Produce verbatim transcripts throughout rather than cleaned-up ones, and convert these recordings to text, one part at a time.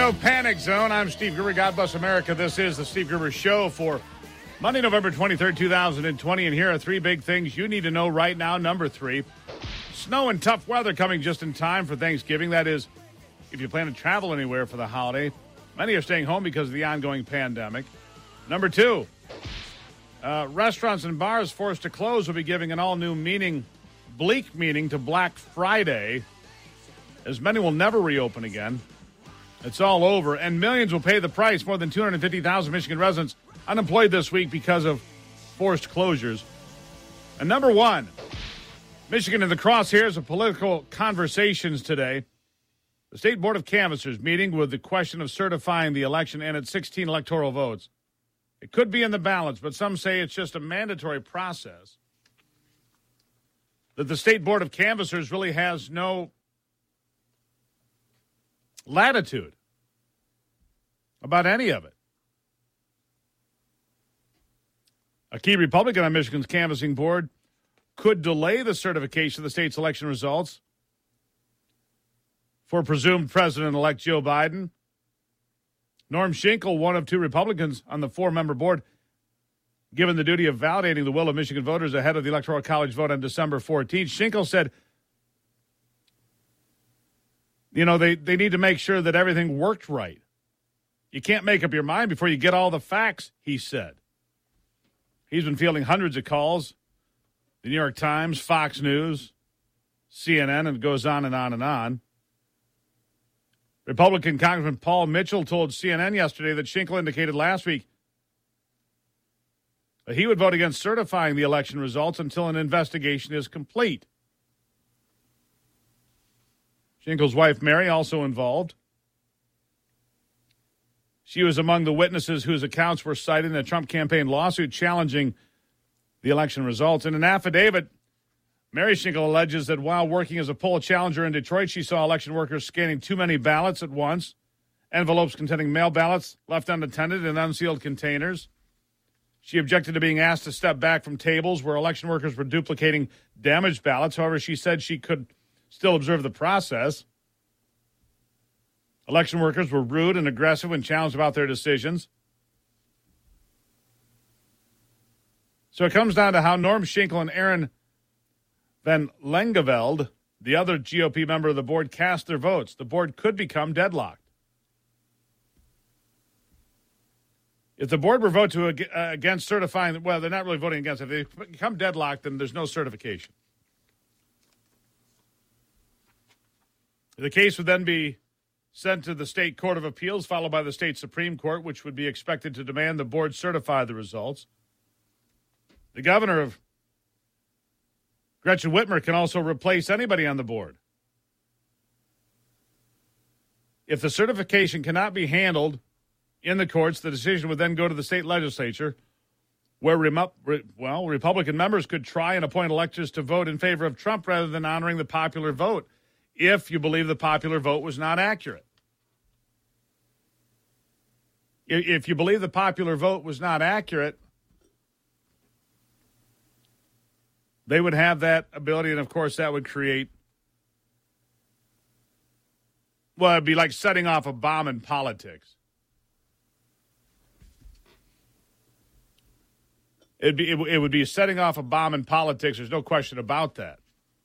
Radio Panic Zone. I'm Steve Gruber. God bless America. This is the Steve Gruber Show for Monday, November twenty-third, two thousand twenty. And here are three big things you need to know right now. Number three, snow and tough weather coming just in time for Thanksgiving. That is, if you plan to travel anywhere for the holiday. Many are staying home because of the ongoing pandemic. Number two, uh, restaurants and bars forced to close will be giving an all-new meaning, bleak meaning to Black Friday, as many will never reopen again. It's all over, and millions will pay the price. More than two hundred fifty thousand Michigan residents unemployed this week because of forced closures. And number one, Michigan in the crosshairs of political conversations today. The State Board of Canvassers meeting with the question of certifying the election and its sixteen electoral votes. It could be in the balance, but some say it's just a mandatory process. That the State Board of Canvassers really has no latitude about any of it. A key Republican on Michigan's canvassing board could delay the certification of the state's election results for presumed President-elect Joe Biden. Norm Schinkel, one of two Republicans on the four-member board, given the duty of validating the will of Michigan voters ahead of the Electoral College vote on December fourteenth. Schinkel said, you know, they, they need to make sure that everything worked right. You can't make up your mind before you get all the facts, he said. He's been fielding hundreds of calls. The New York Times, Fox News, C N N, and it goes on and on and on. Republican Congressman Paul Mitchell told C N N yesterday that Schinkel indicated last week that he would vote against certifying the election results until an investigation is complete. Schinkel's wife, Mary, also involved. She was among the witnesses whose accounts were cited in a Trump campaign lawsuit challenging the election results. In an affidavit, Mary Schinkel alleges that while working as a poll challenger in Detroit, she saw election workers scanning too many ballots at once, envelopes containing mail ballots left unattended in unsealed containers. She objected to being asked to step back from tables where election workers were duplicating damaged ballots. However, she said she could still observe the process. Election workers were rude and aggressive when challenged about their decisions. So it comes down to how Norm Schinkel and Aaron Van Langeveld, the other G O P member of the board, cast their votes. The board could become deadlocked. If the board were vote to uh, against certifying, well, they're not really voting against it. If they become deadlocked, then there's no certification. The case would then be sent to the State Court of Appeals, followed by the State Supreme Court, which would be expected to demand the board certify the results. The governor of Gretchen Whitmer can also replace anybody on the board. If the certification cannot be handled in the courts, the decision would then go to the state legislature, where remo- re- well, Republican members could try and appoint electors to vote in favor of Trump rather than honoring the popular vote, if you believe the popular vote was not accurate. If you believe the popular vote was not accurate, they would have that ability, and of course that would create, well, it'd be like setting off a bomb in politics. It'd be, it, it would be setting off a bomb in politics. There's no question about that.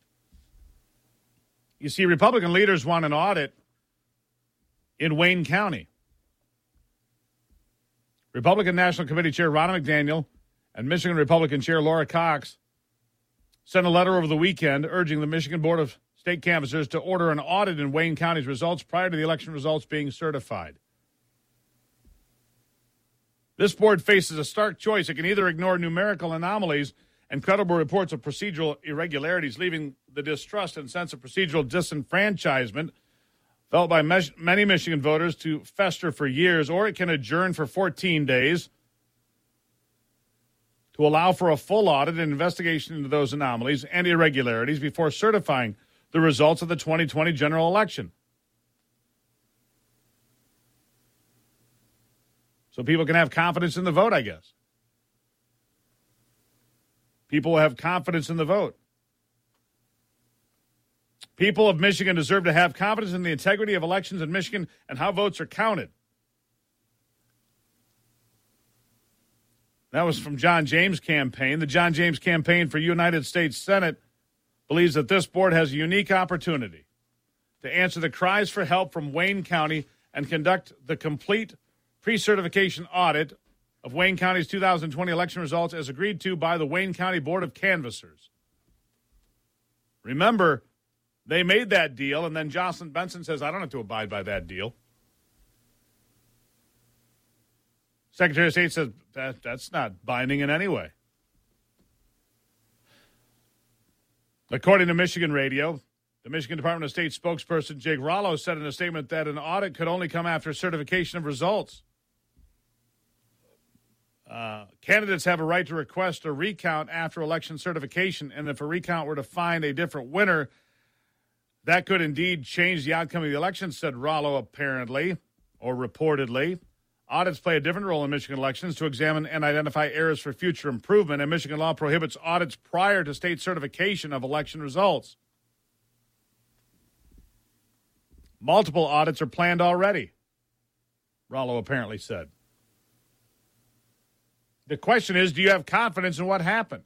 You see, Republican leaders want an audit in Wayne County. Republican National Committee Chair Ronna McDaniel and Michigan Republican Chair Laura Cox sent a letter over the weekend urging the Michigan Board of State Canvassers to order an audit in Wayne County's results prior to the election results being certified. This board faces a stark choice. It can either ignore numerical anomalies and credible reports of procedural irregularities, leaving the distrust and sense of procedural disenfranchisement felt by mes- many Michigan voters to fester for years, or it can adjourn for fourteen days to allow for a full audit and investigation into those anomalies and irregularities before certifying the results of the twenty twenty general election. So people can have confidence in the vote, I guess. People have confidence in the vote. People of Michigan deserve to have confidence in the integrity of elections in Michigan and how votes are counted. That was from John James' campaign. The John James campaign for United States Senate believes that this board has a unique opportunity to answer the cries for help from Wayne County and conduct the complete pre-certification audit of Wayne County's two thousand twenty election results as agreed to by the Wayne County Board of Canvassers. Remember, they made that deal, and then Jocelyn Benson says, I don't have to abide by that deal. Secretary of State says, that, that's not binding in any way. According to Michigan Radio, the Michigan Department of State spokesperson Jake Rollo said in a statement that an audit could only come after certification of results. Uh, candidates have a right to request a recount after election certification, and if a recount were to find a different winner, that could indeed change the outcome of the election, said Rollo apparently, or reportedly. Audits play a different role in Michigan elections to examine and identify errors for future improvement, and Michigan law prohibits audits prior to state certification of election results. Multiple audits are planned already, Rollo apparently said. The question is, do you have confidence in what happened?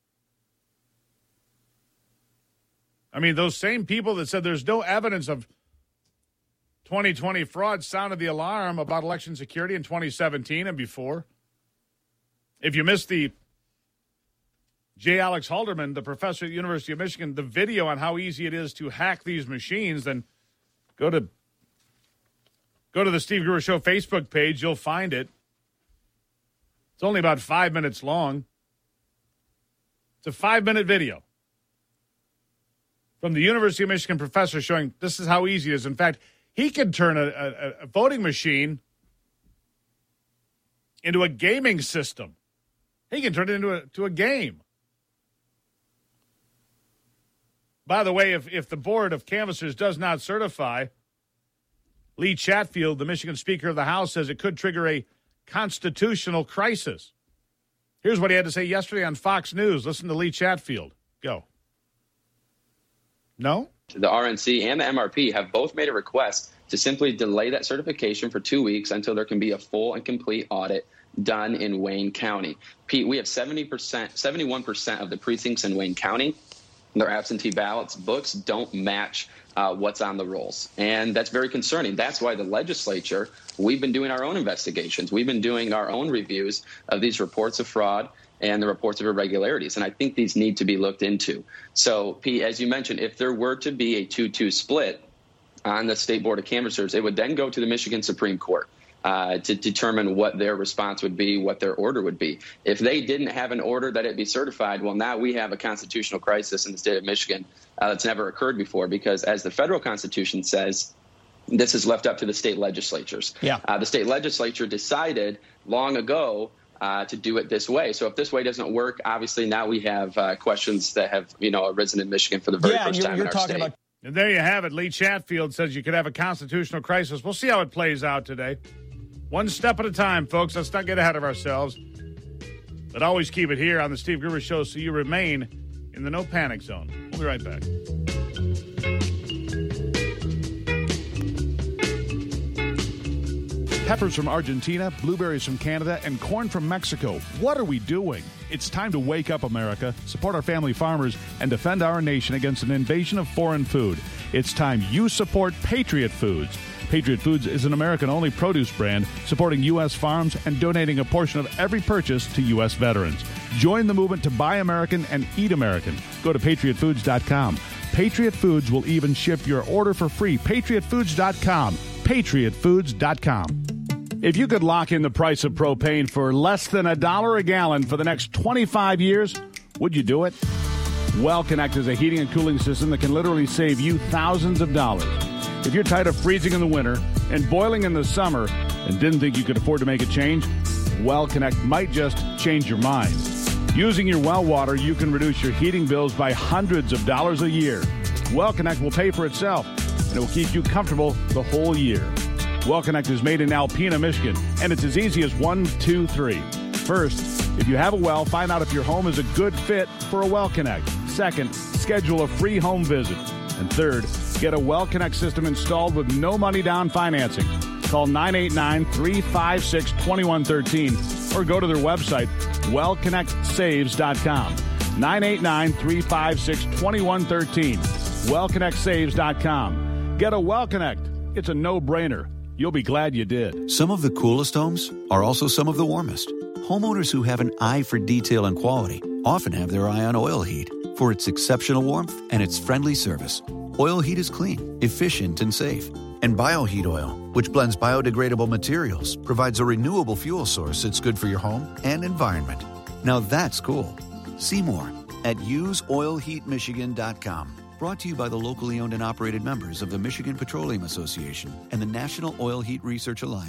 I mean, those same people that said there's no evidence of twenty twenty fraud sounded the alarm about election security in twenty seventeen and before. If you missed the J. Alex Halderman, the professor at the University of Michigan, the video on how easy it is to hack these machines, then go to go to the Steve Gruber Show Facebook page. You'll find it. It's only about five minutes long. It's a five-minute video from the University of Michigan professor showing this is how easy it is. In fact, he can turn a, a, a voting machine into a gaming system. He can turn it into a, to a game. By the way, if, if the Board of Canvassers does not certify, Lee Chatfield, the Michigan Speaker of the House, says it could trigger a constitutional crisis. Here's what he had to say yesterday on Fox News. Listen to Lee Chatfield. Go. No? The R N C and the M R P have both made a request to simply delay that certification for two weeks until there can be a full and complete audit done in Wayne County. Pete, we have seventy percent, seventy-one percent of the precincts in Wayne County. Their absentee ballots books don't match uh, what's on the rolls. And that's very concerning. That's why the legislature, we've been doing our own investigations. We've been doing our own reviews of these reports of fraud and the reports of irregularities. And I think these need to be looked into. So, Pete, as you mentioned, if there were to be a two two split on the State Board of Canvassers, it would then go to the Michigan Supreme Court uh, to determine what their response would be, what their order would be. If they didn't have an order that it be certified, well, now we have a constitutional crisis in the state of Michigan uh, that's never occurred before, because as the federal Constitution says, this is left up to the state legislatures. Yeah. Uh, the state legislature decided long ago Uh, to do it this way. So if this way doesn't work, obviously now we have uh, questions that have, you know, arisen in Michigan for the very yeah, first you're, time you're in our talking state. About- And there you have it. Lee Chatfield says you could have a constitutional crisis. We'll see how it plays out today. One step at a time, folks. Let's not get ahead of ourselves. But always keep it here on the Steve Gruber Show so you remain in the no panic zone. We'll be right back. Peppers from Argentina, blueberries from Canada, and corn from Mexico. What are we doing? It's time to wake up, America, support our family farmers, and defend our nation against an invasion of foreign food. It's time you support Patriot Foods. Patriot Foods is an American-only produce brand supporting U S farms and donating a portion of every purchase to U S veterans. Join the movement to buy American and eat American. Go to patriot foods dot com. Patriot Foods will even ship your order for free. patriot foods dot com. patriot foods dot com. If you could lock in the price of propane for less than a dollar a gallon for the next twenty-five years, would you do it? WellConnect is a heating and cooling system that can literally save you thousands of dollars. If you're tired of freezing in the winter and boiling in the summer and didn't think you could afford to make a change, WellConnect might just change your mind. Using your well water, you can reduce your heating bills by hundreds of dollars a year. WellConnect will pay for itself, and it will keep you comfortable the whole year. WellConnect is made in Alpena, Michigan, and it's as easy as one, two, three. First, if you have a well, find out if your home is a good fit for a WellConnect. Second, schedule a free home visit. And third, get a WellConnect system installed with no money down financing. Call nine eight nine, three five six, two one one three or go to their website, well connect saves dot com. nine eight nine, three five six, two one one three. well connect saves dot com. Get a WellConnect. It's a no-brainer. You'll be glad you did. Some of the coolest homes are also some of the warmest. Homeowners who have an eye for detail and quality often have their eye on Oil Heat for its exceptional warmth and its friendly service. Oil Heat is clean, efficient, and safe. And BioHeat Oil, which blends biodegradable materials, provides a renewable fuel source that's good for your home and environment. Now that's cool. See more at use oil heat michigan dot com. Brought to you by the locally owned and operated members of the Michigan Petroleum Association and the National Oil Heat Research Alliance.